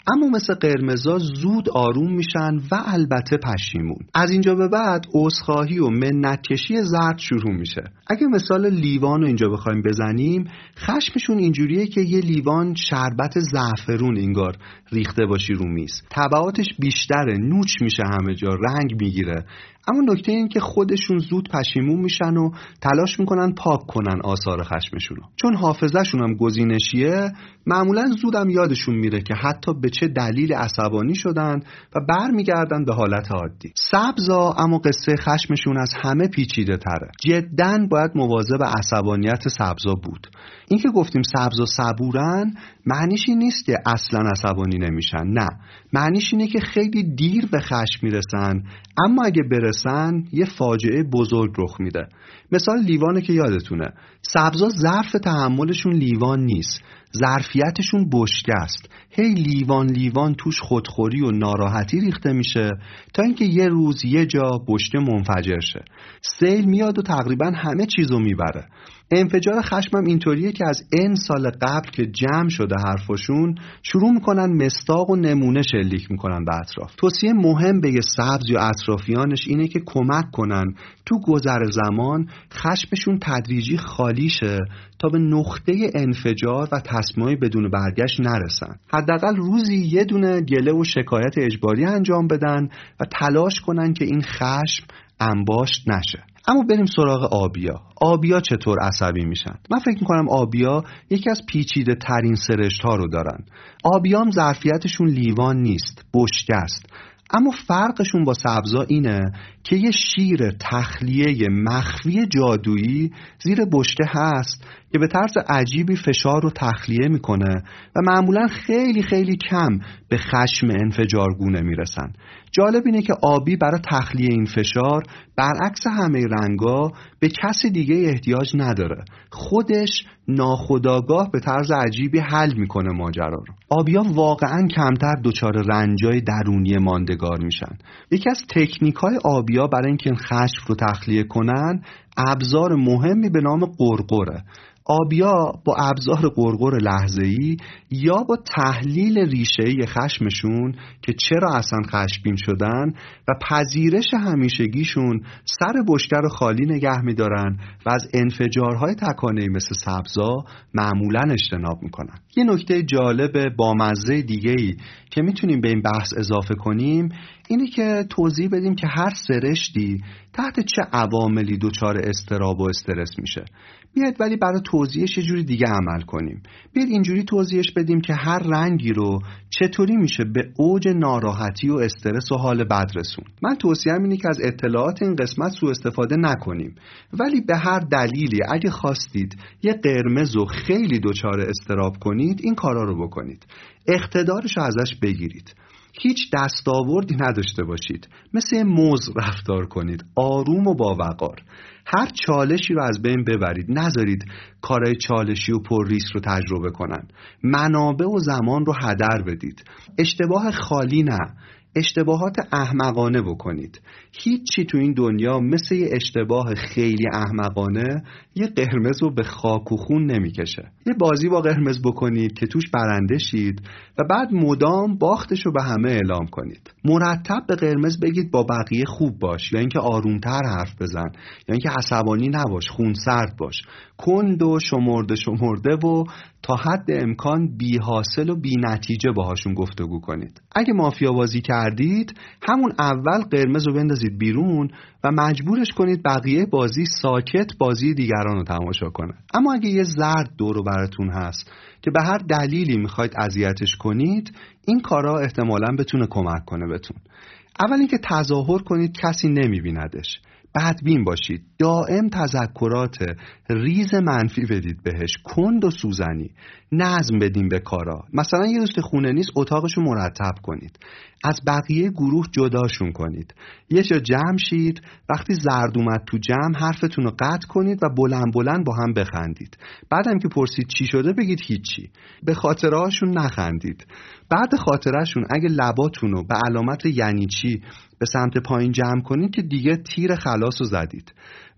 اما مثل قرمزا زود آروم میشن و البته پشیمون. از اینجا به بعد عذرخواهی و منت‌کشی زرد شروع میشه. اگه مثال لیوان رو اینجا بخوایم بزنیم، خشمشون اینجوریه که یه لیوان شربت زعفرون انگار ریخته باشی رو میز. تبعاتش بیشتره، نوچ میشه همه جا، رنگ میگیره. اما نکته این که خودشون زود پشیمون میشن و تلاش میکنن پاک کنن آثار خشمشونو. چون حافظه‌شون هم گزینشیه، معمولا زودم یادشون میره که حتی به چه دلیل عصبانی شدن و برمیگردن به حالت عادی. سبزا اما قصه خشمشون از همه پیچیده تره. جداً باید مواظب عصبانیت سبزا بود. این که گفتیم سبزا صبورن معنیش این نیست که اصلا عصبانی نمیشن. نه، معنیش اینه که خیلی دیر به خشم میرسن، اما اگه برسن یه فاجعه بزرگ رخ میده. مثال لیوانه که یادتونه. سبزا ظرف تحملشون لیوان نیست، ظرفیتشون بشکه است. هی لیوان توش خودخوری و ناراحتی ریخته میشه تا اینکه یه روز یه جا بشکه منفجر شه. سیل میاد و تقریبا همه چیزو میبره. انفجار خشمم اینطوریه که از این سال قبل که جمع شده حرفشون شروع میکنن مستاق و نمونه شلیک میکنن به اطراف. توصیه مهم به یه سبز یا اطرافیانش اینه که کمک کنن تو گذر زمان خشمشون تدریجی خالی شه تا به نقطه انفجار و تصمیمای بدون برگشت نرسن. حداقل روزی یه دونه گله و شکایت اجباری انجام بدن و تلاش کنن که این خشم انباشت نشه. اما بریم سراغ آبیا. آبیا چطور عصبی میشن؟ من فکر میکنم آبیا یکی از پیچیده ترین سرشت ها رو دارن. آبیا هم ظرفیتشون لیوان نیست، بشکه است. اما فرقشون با سبزا اینه که یه شیر تخلیه مخفی جادویی زیر بشکه هست که به طرز عجیبی فشار رو تخلیه میکنه و معمولا خیلی خیلی کم به خشم انفجارگونه میرسن. جالب اینه که آبی برای تخلیه این فشار برعکس همه رنگا به کسی دیگه احتیاج نداره. خودش ناخودآگاه به طرز عجیبی حل میکنه ماجرا رو. آبیا واقعا کمتر دچار رنجای درونی ماندگار میشن. یکی از تکنیک‌های آبیا برای اینکه خشم رو تخلیه کنن ابزار مهمی به نام قرقره. آبیا با ابزار قرقر لحظه‌ای یا با تحلیل ریشه‌ای خشمشون که چرا اصلا خشمگین شدن و پذیرش همیشگیشون سر بشکه رو خالی نگه می‌دارن و از انفجارهای تکانه‌ای مثل سبزا معمولاً اجتناب می‌کنن. یه نکته جالب بامزه دیگه‌ای که می‌تونیم به این بحث اضافه کنیم اینه که توضیح بدیم که هر سرشتی تحت چه عواملی دچار اضطراب و استرس میشه. بیاید ولی برای توضیحش یه جوری دیگه عمل کنیم. بیاید اینجوری توضیحش بدیم که هر رنگی رو چطوری میشه به اوج ناراحتی و استرس و حال بد رسون. من توصیه‌ام اینه که از اطلاعات این قسمت سوء استفاده نکنیم، ولی به هر دلیلی اگه خواستید یه قرمز رو خیلی دچار اضطراب کنید این کارا رو بکنید. اقتدارش رو ازش بگیرید. هیچ دستاوردی نداشته باشید. مثل موز رفتار کنید، آروم و با وقار. هر چالشی رو از بین ببرید. نذارید کارهای چالشی و پر ریسک رو تجربه کنن. منابع و زمان رو هدر بدید. اشتباه خالی نه، اشتباهات احمقانه بکنید. هیچی تو این دنیا مثل یه اشتباه خیلی احمقانه یه قرمز رو به خاک و خون نمیکشه. یه بازی با قرمز بکنید که توش برنده شید و بعد مدام باختش رو به همه اعلام کنید. مرتب به قرمز بگید با بقیه خوب باش، یا اینکه آرومتر حرف بزن، یا اینکه عصبانی نباش، خونسرد باش. کند و شمرده و تا حد امکان بی حاصل و بی نتیجه باهاشون گفتگو کنید. اگه مافیا بازی کردید همون اول قرمز رو بندازید بیرون و مجبورش کنید بقیه بازی ساکت بازی دیگران رو تماشا کنه. اما اگه یه زرد دور براتون هست که به هر دلیلی میخواید اذیتش کنید، این کارا احتمالاً بتونه کمک کنه بهتون. اول اینکه تظاهر کنید کسی نمیبیندش. بدبین باشید. دائم تذکرات ریز منفی بدید بهش. کند و سوزنی. نظم بدین به کارا. مثلا یه دوست خونه نیست، اتاقشو مرتب کنید. از بقیه گروه جداشون کنید. یه جا جمع شید، وقتی زرد اومد تو جمع حرفتون رو قطع کنید و بلند بلند با هم بخندید. بعدم که پرسید چی شده بگید هیچی. به خاطرهاشون نخندید. بعد خاطرهشون اگه لباتون رو به علامت یعنی چی به سمت پایین جمع کنید که دیگه تیر خلاص رو زدید.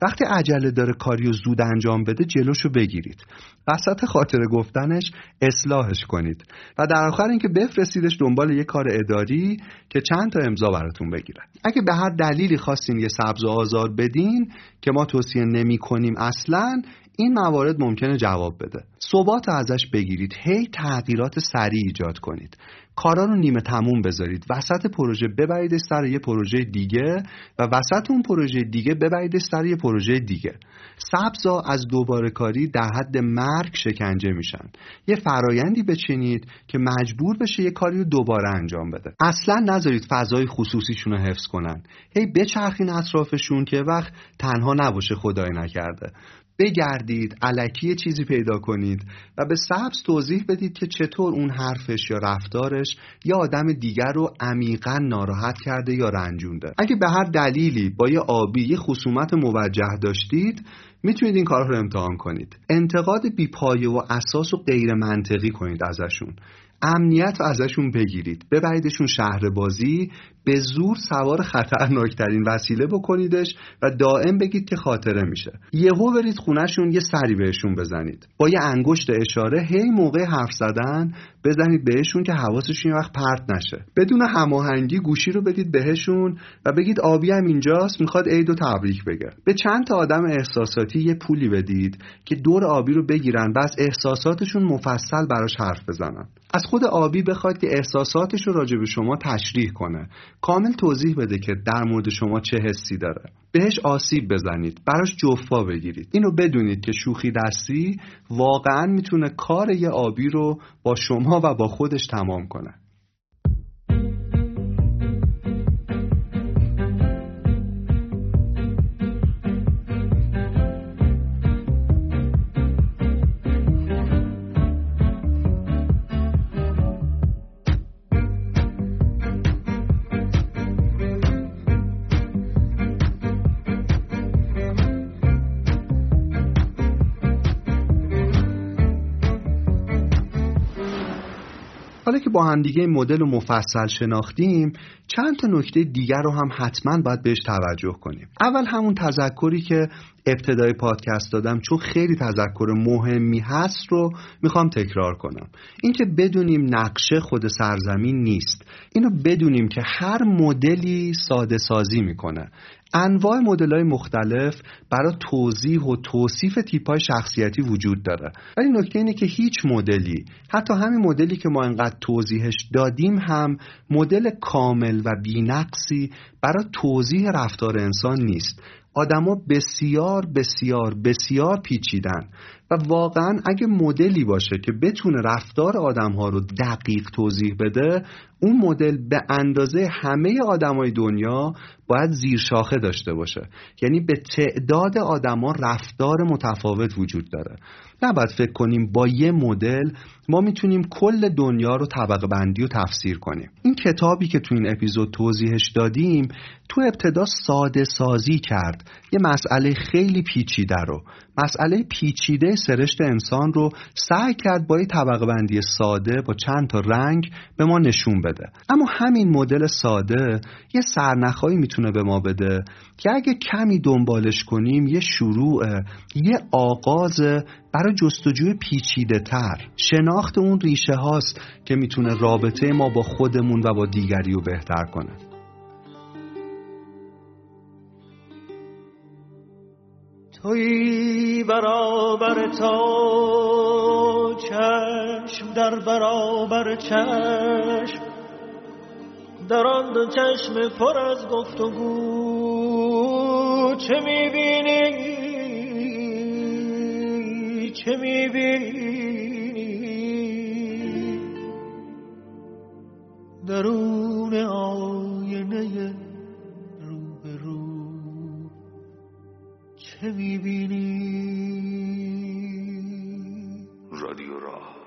وقتی عجله داره کاریو زود انجام بده جلوشو بگیرید. وسط خاطره گفتنش اصلاحش کنید و در آخر اینکه بفرستیدش دنبال یه کار اداری که چند تا امضا براتون بگیره. اگه به هر دلیلی خواستین یه سبز و آزار بدین که ما توصیه نمی‌کنیم اصلاً، این موارد ممکنه جواب بده. ثبات ازش بگیرید، هی تغییرات سریع ایجاد کنید. کارا رو نیمه تموم بذارید، وسط پروژه ببریدش سر یه پروژه دیگه و وسط اون پروژه دیگه ببریدش سر یه پروژه دیگه. سبزا از دوباره کاری در حد مرگ شکنجه میشن. یه فرایندی بچینید که مجبور بشه یه کاری رو دوباره انجام بده. اصلا نذارید فضای خصوصیشون رو حفظ کنن. هی بچرخین اطرافشون که وقت تنها نباشه خدای نکرده. بگردید، الکی چیزی پیدا کنید و به سبز توضیح بدید که چطور اون حرفش یا رفتارش یا آدم دیگر رو عمیقاً ناراحت کرده یا رنجونده. اگه به هر دلیلی با یه آبی یه خصومت موجه داشتید، میتونید این کارها رو امتحان کنید. انتقاد بی‌پایه و اساس و غیر منطقی کنید ازشون. امنیت ازشون بگیرید، ببریدشون شهر بازی، به زور سوار خطرناکترین وسیله بکنیدش و دائم بگید که خاطره میشه. یهو برید خونهشون یه سری بهشون بزنید. با یه انگشت اشاره هی موقع حرف زدن بزنید بهشون که حواسشون یه وقت پرت نشه. بدون هماهنگی گوشی رو بدید بهشون و بگید آبی هم اینجاست، میخواد عید و تبریک بگه. به چند تا آدم احساساتی یه پولی بدید که دور آبی رو بگیرن و از احساساتشون مفصل براش حرف بزنن. از خود آبی بخواید که احساساتش رو راجع به شما تشریح کنه. کامل توضیح بده که در مورد شما چه حسی داره. بهش آسیب بزنید، براش جفا بگیرید. اینو بدونید که شوخی دستی واقعاً میتونه کار یه آبی رو با شما و با خودش تمام کنه. حالا که با هم دیگه مدل رو مفصل شناختیم، چند تا نکته دیگر رو هم حتما باید بهش توجه کنیم. اول همون تذکری که ابتدای پادکست دادم، چون خیلی تذکر مهمی هست رو میخوام تکرار کنم. این که بدونیم نقشه خود سرزمین نیست. اینو بدونیم که هر مدلی ساده سازی میکنه. انواع مدل‌های مختلف برای توضیح و توصیف تیپ‌های شخصیتی وجود داره. ولی نکته اینه که هیچ مدلی، حتی همین مدلی که ما اینقدر توضیحش دادیم، هم مدل کامل و بی‌نقصی برای توضیح رفتار انسان نیست. آدما بسیار بسیار بسیار پیچیدن و واقعا اگه مدلی باشه که بتونه رفتار آدم‌ها رو دقیق توضیح بده، اون مدل به اندازه همه آدمای دنیا باید زیرشاخه داشته باشه. یعنی به تعداد آدما رفتار متفاوت وجود داره. نباید فکر کنیم با یه مدل ما میتونیم کل دنیا رو طبقه بندی و تفسیر کنیم. این کتابی که تو این اپیزود توضیحش دادیم تو ابتدا ساده سازی کرد. یه مسئله خیلی پیچیده رو، مسئله پیچیده سرشت انسان رو سعی کرد با یه طبقه بندی ساده با چند تا رنگ به ما نشون بده. اما همین مدل ساده یه سرنخایی میتونه به ما بده که اگه کمی دنبالش کنیم یه شروع، یه آغاز برای جستجوی پیچیده تر. شناخت اون ریشه هاست که میتونه رابطه ما با خودمون و با دیگری رو بهتر کنه. تویی برابر تا چشم در برابر چشم، در آن دو چشم پر از گفتگو چه میبینی چه میبینی درون آینه رو به رو چه میبینی؟ رادیو راه